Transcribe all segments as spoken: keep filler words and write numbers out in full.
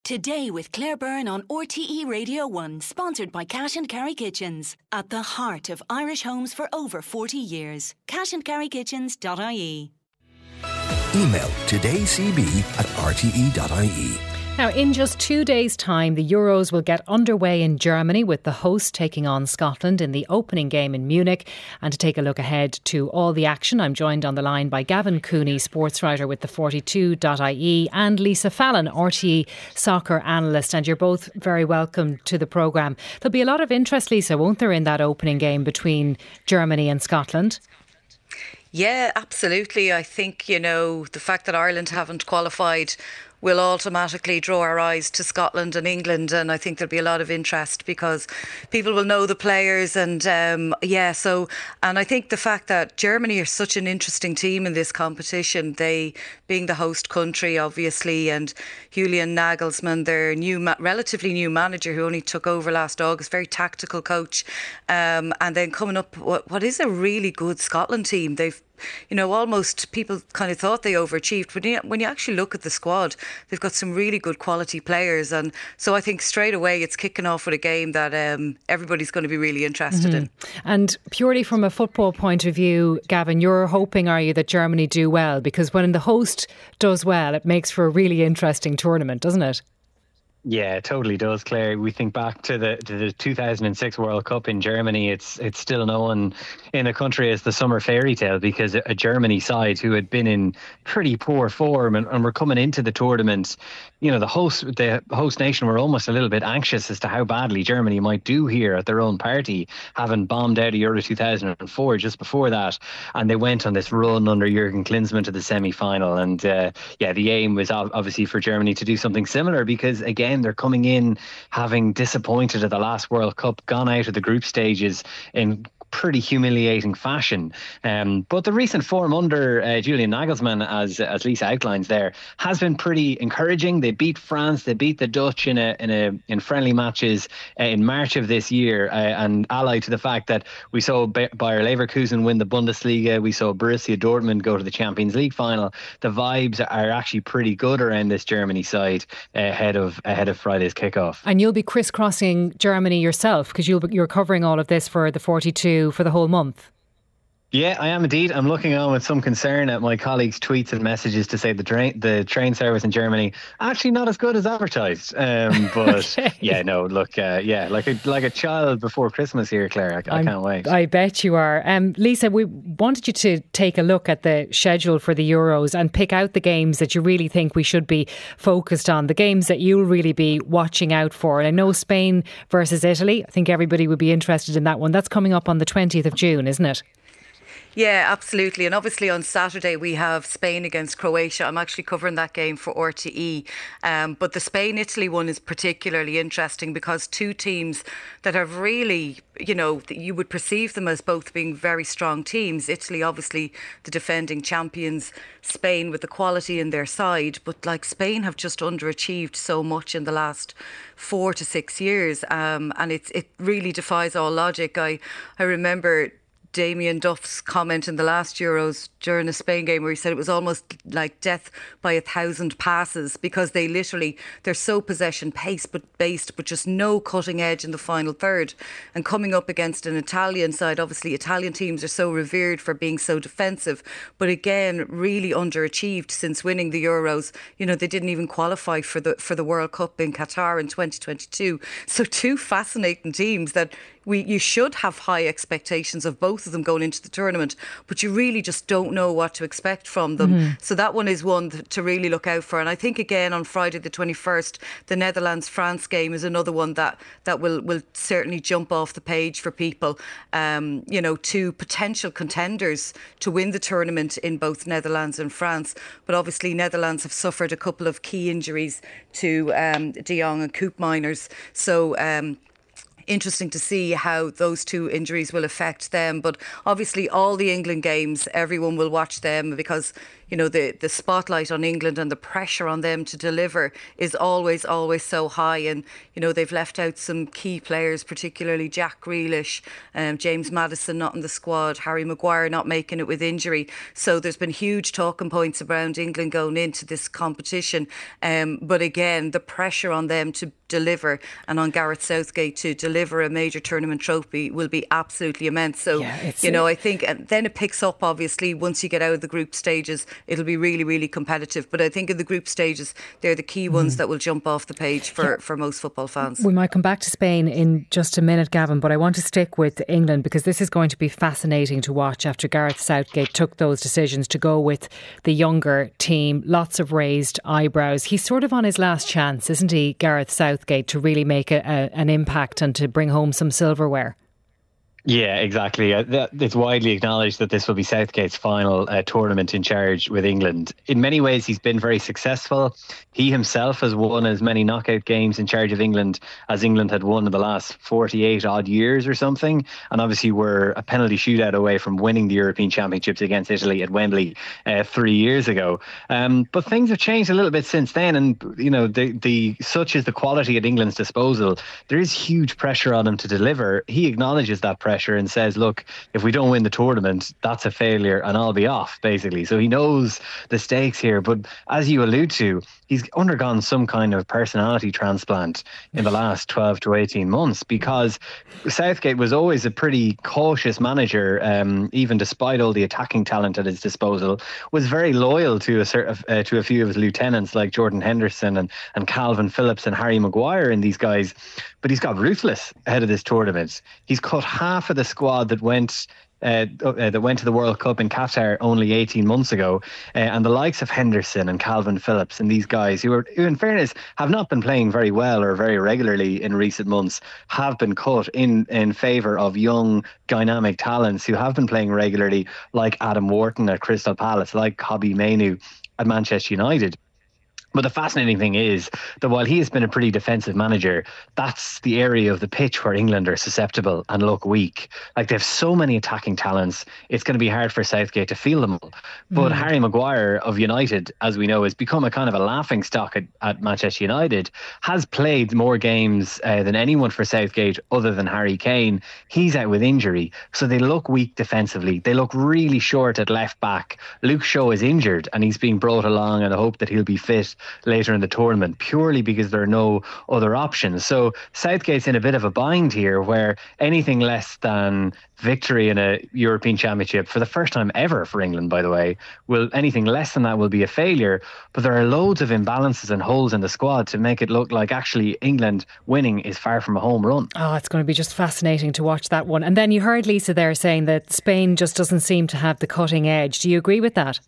Today with Claire Byrne on R T E Radio one, sponsored by Cash and Carry Kitchens. At the heart of Irish homes for over forty years. cash and carry kitchens dot I E. Email todaycb at r t e dot I E. Now, in just two days' time, the Euros will get underway in Germany, with the host taking on Scotland in the opening game in Munich. And to take a look ahead to all the action, I'm joined on the line by Gavin Cooney, sports writer with the forty-two dot I E, and Lisa Fallon, R T E soccer analyst. And you're both very welcome to the programme. There'll be a lot of interest, Lisa, won't there, in that opening game between Germany and Scotland? Yeah, absolutely. I think, you know, the fact that Ireland haven't qualified will automatically draw our eyes to Scotland and England, and I think there'll be a lot of interest because people will know the players, and um, yeah so and I think the fact that Germany are such an interesting team in this competition, they being the host country obviously, and Julian Nagelsmann, their new ma- relatively new manager who only took over last August, very tactical coach, um, and then coming up what, what is a really good Scotland team. They've You know, almost people kind of thought they overachieved. But when you, when you actually look at the squad, they've got some really good quality players. And so I think straight away it's kicking off with a game that um, everybody's going to be really interested mm-hmm. in. And purely from a football point of view, Gavin, you're hoping, are you, that Germany do well? Because when the host does well, it makes for a really interesting tournament, doesn't it? Yeah, it totally does, Claire. We think back to the to the two thousand six World Cup in Germany. It's it's still known in the country as the summer fairy tale, because a Germany side who had been in pretty poor form and, and were coming into the tournament, you know, the host the host nation were almost a little bit anxious as to how badly Germany might do here at their own party, having bombed out of Euro two thousand four just before that. And they went on this run under Jurgen Klinsmann to the semi-final. And uh, yeah, the aim was obviously for Germany to do something similar, because again, they're coming in having disappointed at the last World Cup, gone out of the group stages in pretty humiliating fashion. Um, but the recent form under uh, Julian Nagelsmann, as as Lisa outlines there, has been pretty encouraging. They beat France, they beat the Dutch in a in a in friendly matches uh, in March of this year, uh, and allied to the fact that we saw Bayer Leverkusen win the Bundesliga, we saw Borussia Dortmund go to the Champions League final. The vibes are actually pretty good around this Germany side uh, ahead of ahead of Friday's kickoff. And you'll be crisscrossing Germany yourself, because you'll be, you're covering all of this for the forty-two for the whole month. Yeah, I am indeed. I'm looking on with some concern at my colleagues' tweets and messages to say the train the train service in Germany actually not as good as advertised. Um, but okay. yeah, no, look, uh, yeah, like a like a child before Christmas here, Claire. I, I can't wait. I bet you are. Um, Lisa, we wanted you to take a look at the schedule for the Euros and pick out the games that you really think we should be focused on, the games that you'll really be watching out for. And I know Spain versus Italy, I think everybody would be interested in that one. That's coming up on the twentieth of June, isn't it? Yeah, absolutely. And obviously on Saturday we have Spain against Croatia. I'm actually covering that game for R T E. Um, but the Spain-Italy one is particularly interesting because two teams that have really, you know, you would perceive them as both being very strong teams. Italy, obviously the defending champions, Spain with the quality in their side. But like Spain have just underachieved so much in the last four to six years. Um, and it's, it really defies all logic. I, I remember Damien Duff's comment in the last Euros during a Spain game where he said it was almost like death by a thousand passes, because they literally, they're so possession pace but based, but just no cutting edge in the final third. And coming up against an Italian side, obviously Italian teams are so revered for being so defensive, but again really underachieved since winning the Euros. You know, they didn't even qualify for the for the World Cup in Qatar in twenty twenty-two. So two fascinating teams that we you should have high expectations of both of them going into the tournament, but you really just don't know what to expect from them. Mm-hmm. So that one is one to really look out for. And I think again on Friday the twenty-first, the Netherlands-France game is another one that that will will certainly jump off the page for people. Um, you know, two potential contenders to win the tournament in both Netherlands and France. But obviously Netherlands have suffered a couple of key injuries to um, De Jong and Koopmeiners. So um interesting to see how those two injuries will affect them. But obviously all the England games, everyone will watch them because, you know, the, the spotlight on England and the pressure on them to deliver is always, always so high. And, you know, they've left out some key players, particularly Jack Grealish, um, James Maddison not in the squad, Harry Maguire not making it with injury. So there's been huge talking points around England going into this competition. Um, but again, the pressure on them to deliver and on Gareth Southgate to deliver a major tournament trophy will be absolutely immense. So, yeah, you know, I think, and then it picks up obviously once you get out of the group stages, it'll be really, really competitive. But I think in the group stages, they're the key ones mm. that will jump off the page for, yeah. for most football fans. We might come back to Spain in just a minute, Gavin, but I want to stick with England because this is going to be fascinating to watch after Gareth Southgate took those decisions to go with the younger team. Lots of raised eyebrows. He's sort of on his last chance, isn't he, Gareth Southgate? To really make a, a, an impact and to bring home some silverware. Yeah, exactly. Uh, it's widely acknowledged that this will be Southgate's final uh, tournament in charge with England. In many ways, he's been very successful. He himself has won as many knockout games in charge of England as England had won in the last forty-eight odd years or something. And obviously, we're a penalty shootout away from winning the European Championships against Italy at Wembley uh, three years ago. Um, but things have changed a little bit since then. And, you know, the, the such is the quality at England's disposal. There is huge pressure on him to deliver. He acknowledges that pressure and says, look, if we don't win the tournament, that's a failure and I'll be off, basically. So he knows the stakes here. But as you allude to, he's undergone some kind of personality transplant in the last twelve to eighteen months, because Southgate was always a pretty cautious manager, um, even despite all the attacking talent at his disposal, was very loyal to a, certain, uh, to a few of his lieutenants like Jordan Henderson and, and Calvin Phillips and Harry Maguire and these guys. But he's got ruthless ahead of this tournament. He's cut half of the squad that went Uh, uh, that went to the World Cup in Qatar only eighteen months ago, uh, and the likes of Henderson and Calvin Phillips and these guys who, are, who in fairness have not been playing very well or very regularly in recent months, have been cut in in favour of young dynamic talents who have been playing regularly, like Adam Wharton at Crystal Palace, like Kobbie Mainoo at Manchester United. But the fascinating thing is that while he has been a pretty defensive manager, that's the area of the pitch where England are susceptible and look weak. Like, they have so many attacking talents, it's going to be hard for Southgate to field them all. But mm. Harry Maguire of United, as we know, has become a kind of a laughing stock at, at Manchester United, has played more games uh, than anyone for Southgate other than Harry Kane. He's out with injury, so they look weak defensively. They look really short at left back. Luke Shaw is injured and he's being brought along in the hope that he'll be fit later in the tournament, purely because there are no other options. So Southgate's in a bit of a bind here, where anything less than victory in a European Championship, for the first time ever for England, by the way, will anything less than that will be a failure. But there are loads of imbalances and holes in the squad to make it look like actually England winning is far from a home run. Oh, it's going to be just fascinating to watch that one. And then you heard Lisa there saying that Spain just doesn't seem to have the cutting edge. Do you agree with that?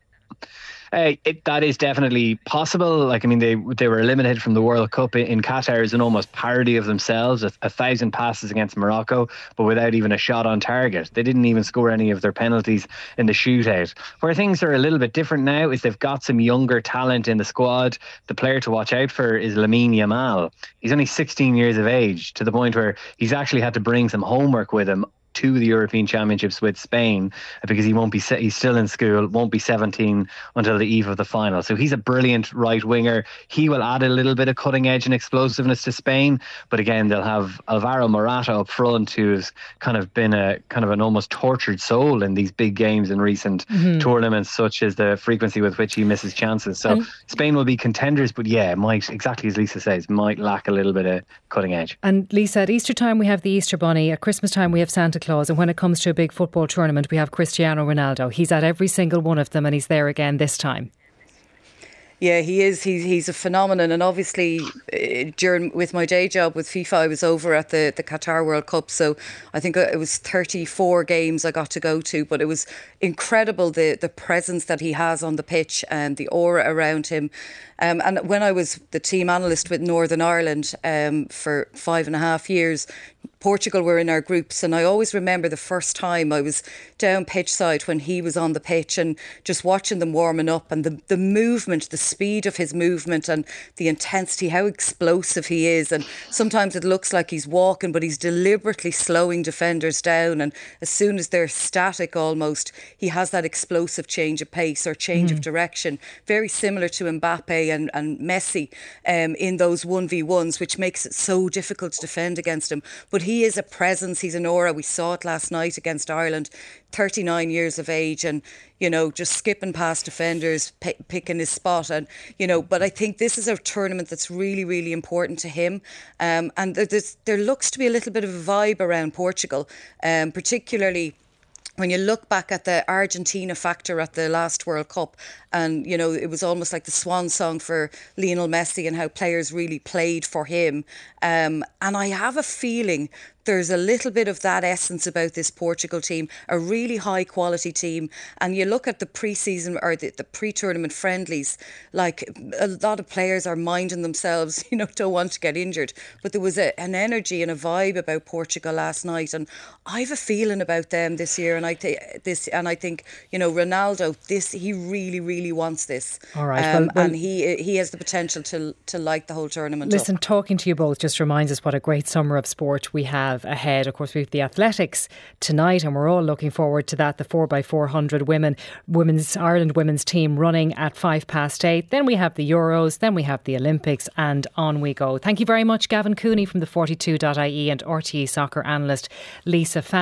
Uh, it, that is definitely possible. Like, I mean, they they were eliminated from the World Cup in, in Qatar as an almost parody of themselves. A, a thousand passes against Morocco, but without even a shot on target. They didn't even score any of their penalties in the shootout. Where things are a little bit different now is they've got some younger talent in the squad. The player to watch out for is Lamine Yamal. He's only sixteen years of age, to the point where he's actually had to bring some homework with him to the European Championships with Spain, because he won't be he's still in school, won't be seventeen until the eve of the final. So he's a brilliant right winger. He will add a little bit of cutting edge and explosiveness to Spain, but again, they'll have Alvaro Morata up front, who's kind of been a kind of an almost tortured soul in these big games in recent mm-hmm. tournaments, such as the frequency with which he misses chances. So and Spain will be contenders, but yeah, might, exactly as Lisa says, might lack a little bit of cutting edge. And Lisa, at Easter time we have the Easter Bunny, at Christmas time we have Santa Claus, and when it comes to a big football tournament we have Cristiano Ronaldo. He's at every single one of them and he's there again this time. Yeah, he is. He's he's a phenomenon, and obviously uh, during with my day job with FIFA, I was over at the, the Qatar World Cup. So I think it was thirty-four games I got to go to, but it was incredible the the presence that he has on the pitch and the aura around him. Um, and when I was the team analyst with Northern Ireland um, for five and a half years, Portugal were in our groups, and I always remember the first time I was down pitch side when he was on the pitch and just watching them warming up, and the, the movement, the speed of his movement and the intensity, how explosive he is. And sometimes it looks like he's walking, but he's deliberately slowing defenders down, and as soon as they're static almost, he has that explosive change of pace or change mm. of direction, very similar to Mbappe and, and Messi um, in those one v ones, which makes it so difficult to defend against him. But he is a presence, he's an aura. We saw it last night against Ireland, thirty-nine years of age, and, you know, just skipping past defenders, p- picking his spot. And, you know, but I think this is a tournament that's really, really important to him. Um, and there's, there looks to be a little bit of a vibe around Portugal, um, particularly when you look back at the Argentina factor at the last World Cup, and, you know, it was almost like the swan song for Lionel Messi and how players really played for him. Um, and I have a feeling there's a little bit of that essence about this Portugal team, a really high quality team. And you look at the pre-season or the, the pre-tournament friendlies, like a lot of players are minding themselves, you know, don't want to get injured. But there was a, an energy and a vibe about Portugal last night, and I have a feeling about them this year. And I think this, and I think, you know, Ronaldo, this he really, really wants this. All right, um, well, well, and he he has the potential to to light the whole tournament. Listen, up. talking to you both just reminds us what a great summer of sport we have ahead. Of course, we have the athletics tonight, and we're all looking forward to that. The four by four hundred women, women's Ireland women's team running at five past eight. Then we have the Euros, then we have the Olympics, and on we go. Thank you very much, Gavin Cooney from the forty-two dot I E, and R T E soccer analyst Lisa Fan.